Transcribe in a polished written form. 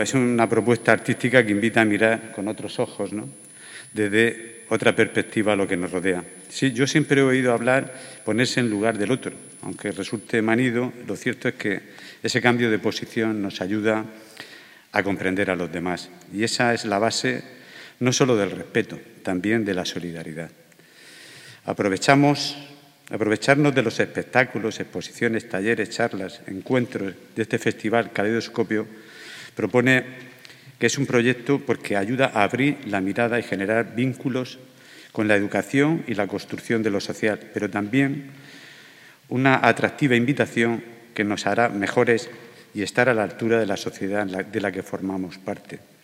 Es una propuesta artística que invita a mirar con otros ojos, ¿no?, desde otra perspectiva a lo que nos rodea. Sí, yo siempre he oído hablar, ponerse en lugar del otro. Aunque resulte manido, lo cierto es que ese cambio de posición nos ayuda a comprender a los demás. Y esa es la base no solo del respeto, también de la solidaridad. Aprovecharnos de los espectáculos, exposiciones, talleres, charlas, encuentros de este festival Caleidoscopio propone que es un proyecto porque ayuda a abrir la mirada y generar vínculos con la educación y la construcción de lo social, pero también una atractiva invitación que nos hará mejores y estar a la altura de la sociedad de la que formamos parte.